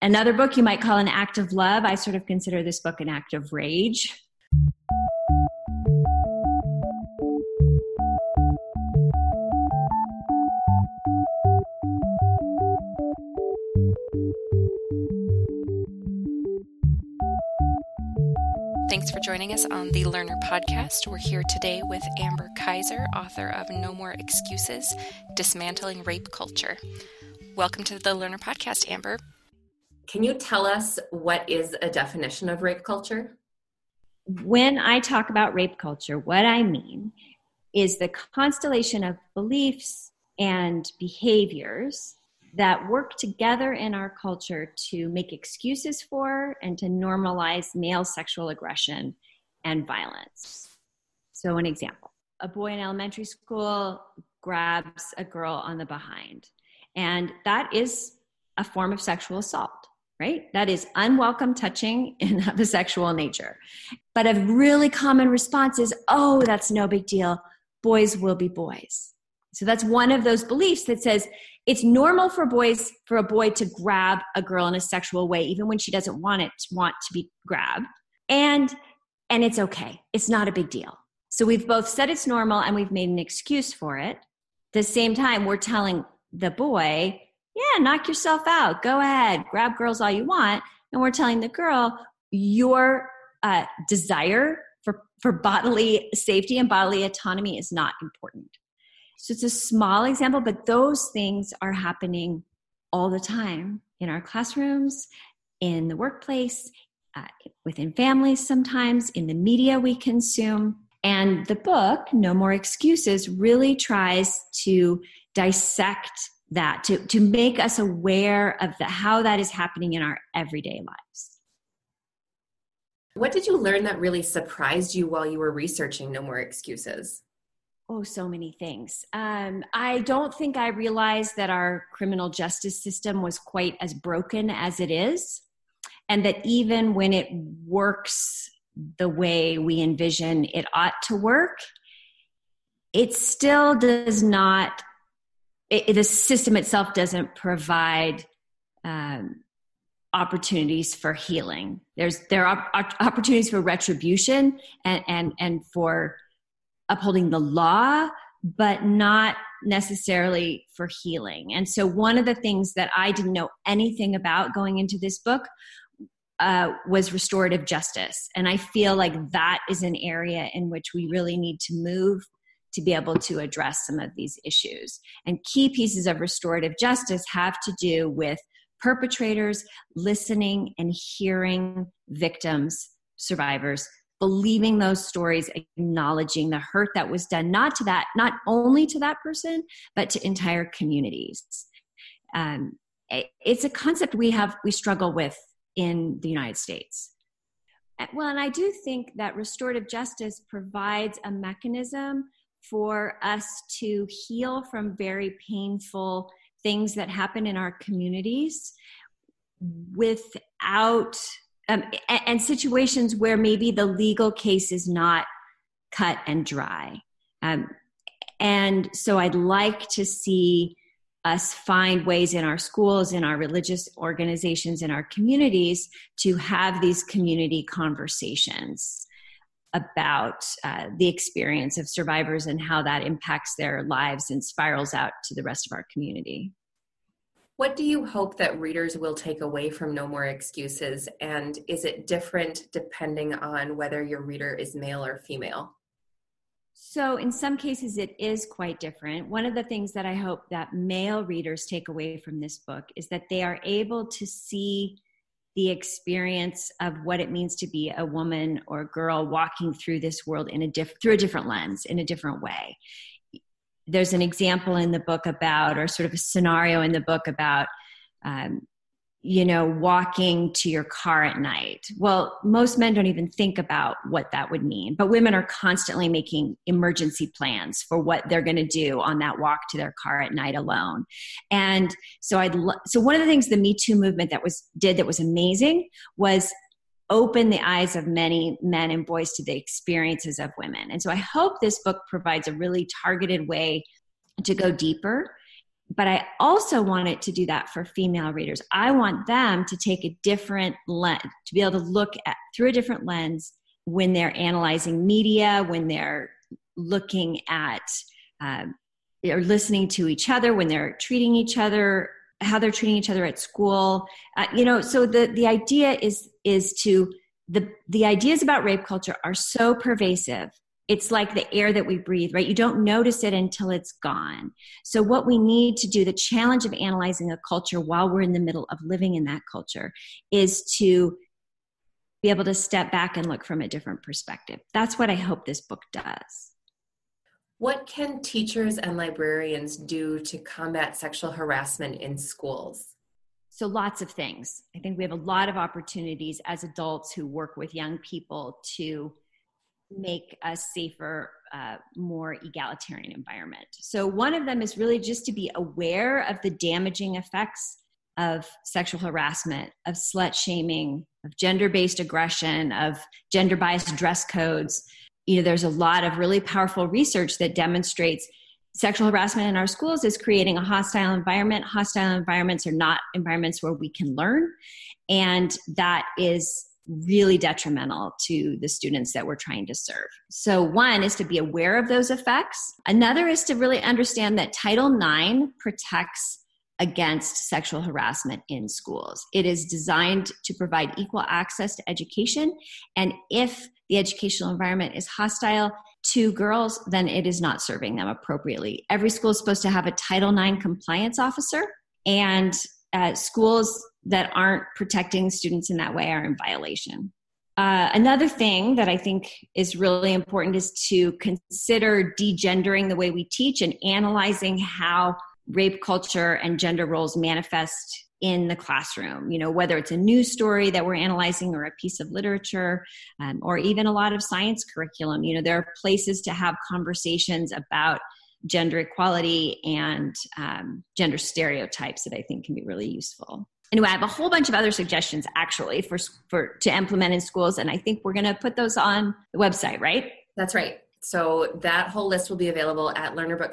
Another book you might call an act of love. I sort of consider this book an act of rage. Thanks for joining us on the Learner Podcast. We're here today with Amber Kaiser, author of No More Excuses, Dismantling Rape Culture. Welcome to the Learner Podcast, Amber. Can you tell us what is a definition of rape culture? When I talk about rape culture, what I mean is the constellation of beliefs and behaviors that work together in our culture to make excuses for and to normalize male sexual aggression and violence. So an example, a boy in elementary school grabs a girl on the behind, and that is a form of sexual assault, right? That is unwelcome touching and of a sexual nature. But a really common response is, oh, that's no big deal. Boys will be boys. So that's one of those beliefs that says it's normal for a boy to grab a girl in a sexual way, even when she doesn't want to be grabbed. And it's okay. It's not a big deal. So we've both said it's normal and we've made an excuse for it. At the same time, we're telling the boy, yeah, knock yourself out. Go ahead. Grab girls all you want. And we're telling the girl, your desire for bodily safety and bodily autonomy is not important. So it's a small example, but those things are happening all the time in our classrooms, in the workplace, within families sometimes, in the media we consume. And the book, No More Excuses, really tries to dissect that, to make us aware of how that is happening in our everyday lives. What did you learn that really surprised you while you were researching No More Excuses? Oh, so many things. I don't think I realized that our criminal justice system was quite as broken as it is, and that even when it works the way we envision it ought to work, it still does not, the system itself doesn't provide opportunities for healing. There are opportunities for retribution and for upholding the law, but not necessarily for healing. And so one of the things that I didn't know anything about going into this book was restorative justice. And I feel like that is an area in which we really need to move to be able to address some of these issues. And key pieces of restorative justice have to do with perpetrators listening and hearing victims, survivors, believing those stories, acknowledging the hurt that was done, not only to that person, but to entire communities. It's a concept we struggle with in the United States. Well, and I do think that restorative justice provides a mechanism for us to heal from very painful things that happen in our communities without and situations where maybe the legal case is not cut and dry. And so I'd like to see us find ways in our schools, in our religious organizations, in our communities to have these community conversations about the experience of survivors and how that impacts their lives and spirals out to the rest of our community. What do you hope that readers will take away from No More Excuses? And is it different depending on whether your reader is male or female? So in some cases, it is quite different. One of the things that I hope that male readers take away from this book is that they are able to see the experience of what it means to be a woman or a girl walking through this world through a different lens, in a different way. There's an example in the book about, or sort of a scenario in the book about, walking to your car at night. Well, most men don't even think about what that would mean, but women are constantly making emergency plans for what they're going to do on that walk to their car at night alone. And so so one of the things the Me Too movement that was amazing was open the eyes of many men and boys to the experiences of women. And so I hope this book provides a really targeted way to go deeper But I also want it to do that for female readers. I want them to take a different lens, to be able to look at through a different lens when they're analyzing media, when they're looking at or listening to each other, when they're treating each other, how they're treating each other at school. So the idea is to the ideas about rape culture are so pervasive. It's like the air that we breathe, right? You don't notice it until it's gone. So what we need to do, the challenge of analyzing a culture while we're in the middle of living in that culture, is to be able to step back and look from a different perspective. That's what I hope this book does. What can teachers and librarians do to combat sexual harassment in schools? So lots of things. I think we have a lot of opportunities as adults who work with young people to make a safer, more egalitarian environment. So one of them is really just to be aware of the damaging effects of sexual harassment, of slut shaming, of gender-based aggression, of gender-biased dress codes. There's a lot of really powerful research that demonstrates sexual harassment in our schools is creating a hostile environment. Hostile environments are not environments where we can learn. And that is really detrimental to the students that we're trying to serve. So one is to be aware of those effects. Another is to really understand that Title IX protects against sexual harassment in schools. It is designed to provide equal access to education. And if the educational environment is hostile to girls, then it is not serving them appropriately. Every school is supposed to have a Title IX compliance officer, and schools that aren't protecting students in that way are in violation. Another thing that I think is really important is to consider degendering the way we teach and analyzing how rape culture and gender roles manifest in the classroom, whether it's a news story that we're analyzing or a piece of literature, or even a lot of science curriculum. There are places to have conversations about gender equality and gender stereotypes that I think can be really useful. Anyway, I have a whole bunch of other suggestions actually to implement in schools, and I think we're going to put those on the website, right? That's right. So that whole list will be available at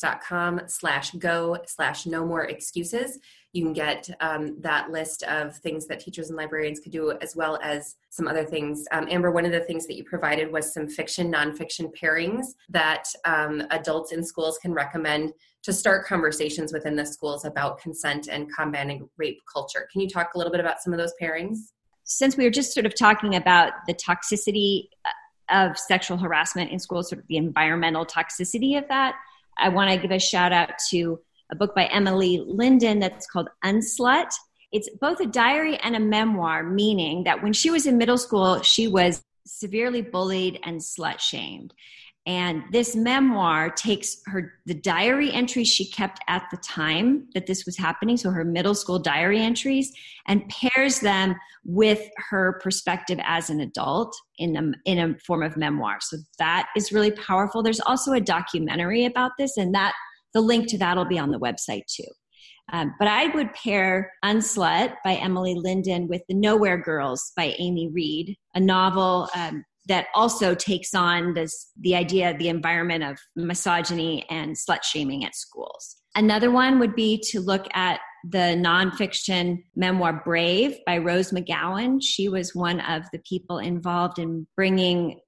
learnerbooks.com/go/no more excuses. You can get that list of things that teachers and librarians could do, as well as some other things. Amber, one of the things that you provided was some fiction, nonfiction pairings that adults in schools can recommend to start conversations within the schools about consent and combating rape culture. Can you talk a little bit about some of those pairings? Since we were just sort of talking about the toxicity of sexual harassment in schools, sort of the environmental toxicity of that, I want to give a shout out to a book by Emily Linden that's called Unslut. It's both a diary and a memoir, meaning that when she was in middle school, she was severely bullied and slut shamed. And this memoir takes the diary entries she kept at the time that this was happening, so her middle school diary entries, and pairs them with her perspective as an adult in a form of memoir. So that is really powerful. There's also a documentary about this, and the link to that will be on the website too. But I would pair Unslut by Emily Linden with The Nowhere Girls by Amy Reed, a novel that also takes on the idea of the environment of misogyny and slut shaming at schools. Another one would be to look at the nonfiction memoir Brave by Rose McGowan. She was one of the people involved in bringing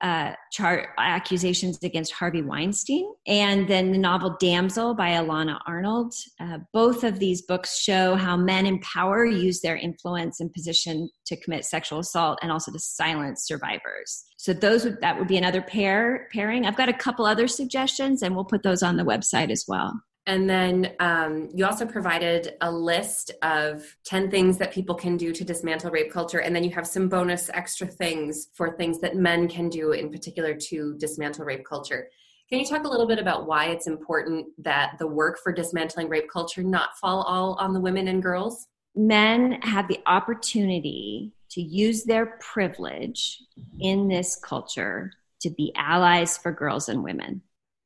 accusations against Harvey Weinstein. And then the novel Damsel by Alana Arnold. Both of these books show how men in power use their influence and position to commit sexual assault and also to silence survivors. So that would be another pairing. I've got a couple other suggestions, and we'll put those on the website as well. And then you also provided a list of 10 things that people can do to dismantle rape culture. And then you have some bonus extra things for things that men can do in particular to dismantle rape culture. Can you talk a little bit about why it's important that the work for dismantling rape culture not fall all on the women and girls? Men have the opportunity to use their privilege in this culture to be allies for girls and women.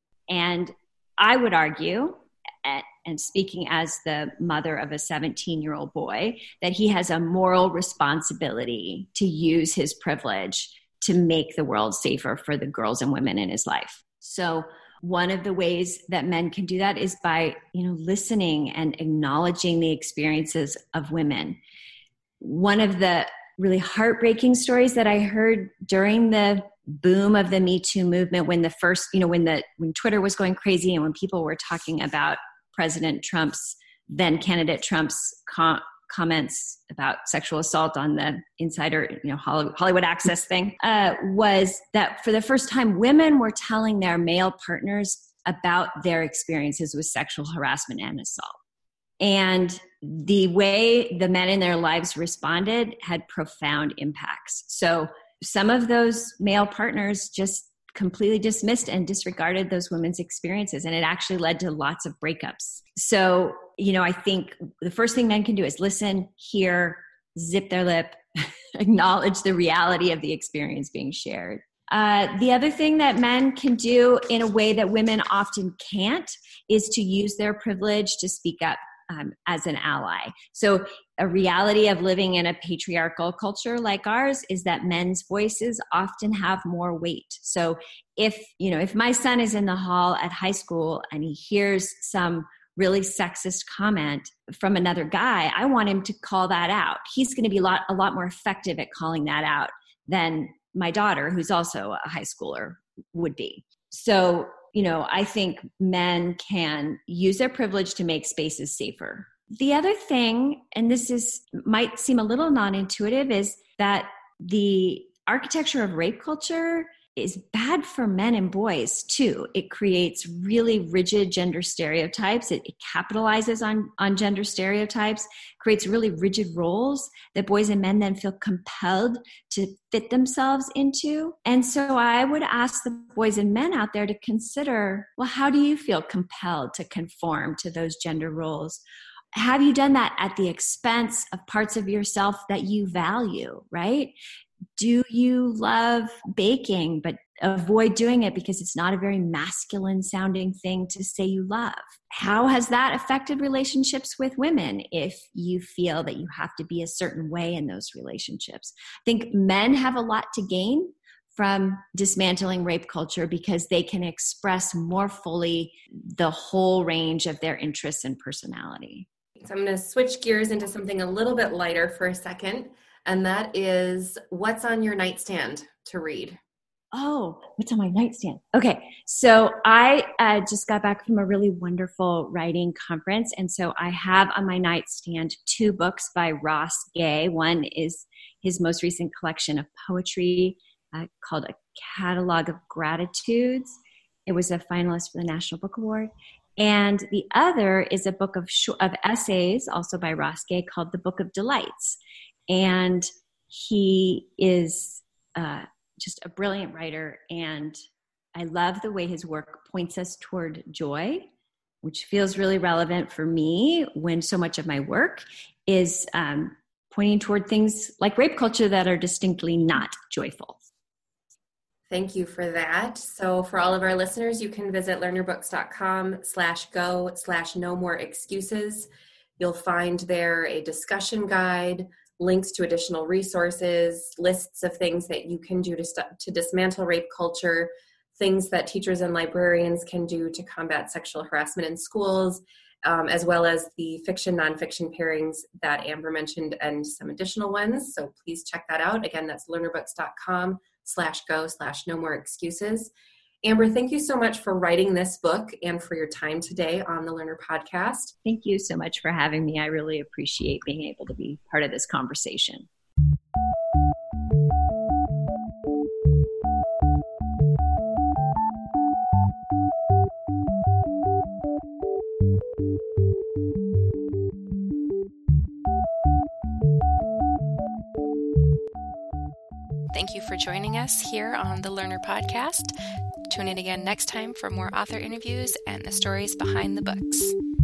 And I would argue, and speaking as the mother of a 17-year-old boy, that he has a moral responsibility to use his privilege to make the world safer for the girls and women in his life. So one of the ways that men can do that is by, listening and acknowledging the experiences of women. One of the really heartbreaking stories that I heard during the boom of the Me Too movement, when the first, when Twitter was going crazy and when people were talking about President Trump's, then candidate Trump's comments about sexual assault on the Insider, Hollywood Access thing, was that for the first time, women were telling their male partners about their experiences with sexual harassment and assault. And the way the men in their lives responded had profound impacts. So some of those male partners just completely dismissed and disregarded those women's experiences. And it actually led to lots of breakups. So, I think the first thing men can do is listen, hear, zip their lip, acknowledge the reality of the experience being shared. The other thing that men can do in a way that women often can't is to use their privilege to speak up as an ally. So a reality of living in a patriarchal culture like ours is that men's voices often have more weight. So if my son is in the hall at high school and he hears some really sexist comment from another guy, I want him to call that out. He's going to be a lot more effective at calling that out than my daughter, who's also a high schooler, would be. So, I think men can use their privilege to make spaces safer. The other thing, and might seem a little non-intuitive, is that the architecture of rape culture is bad for men and boys too. It creates really rigid gender stereotypes. It capitalizes on gender stereotypes, creates really rigid roles that boys and men then feel compelled to fit themselves into. And so I would ask the boys and men out there to consider, well, how do you feel compelled to conform to those gender roles? Have you done that at the expense of parts of yourself that you value, right? Do you love baking, but avoid doing it because it's not a very masculine sounding thing to say you love? How has that affected relationships with women if you feel that you have to be a certain way in those relationships? I think men have a lot to gain from dismantling rape culture because they can express more fully the whole range of their interests and personality. So I'm going to switch gears into something a little bit lighter for a second. And that is, what's on your nightstand to read? Oh, what's on my nightstand? Okay. So I just got back from a really wonderful writing conference. And so I have on my nightstand 2 books by Ross Gay. One is his most recent collection of poetry called A Catalog of Gratitudes. It was a finalist for the National Book Award. And the other is a book of essays, also by Ross Gay, called The Book of Delights. And he is just a brilliant writer, and I love the way his work points us toward joy, which feels really relevant for me when so much of my work is pointing toward things like rape culture that are distinctly not joyful. Thank you for that. So for all of our listeners, you can visit learnerbooks.com/go/no-more-excuses. You'll find there a discussion guide, links to additional resources, lists of things that you can do to dismantle rape culture, things that teachers and librarians can do to combat sexual harassment in schools, as well as the fiction, nonfiction pairings that Amber mentioned and some additional ones. So please check that out. Again, that's learnerbooks.com/go/no-more-excuses. Amber, thank you so much for writing this book and for your time today on the Learner Podcast. Thank you so much for having me. I really appreciate being able to be part of this conversation. Thank you for joining us here on the Learner Podcast. Tune in again next time for more author interviews and the stories behind the books.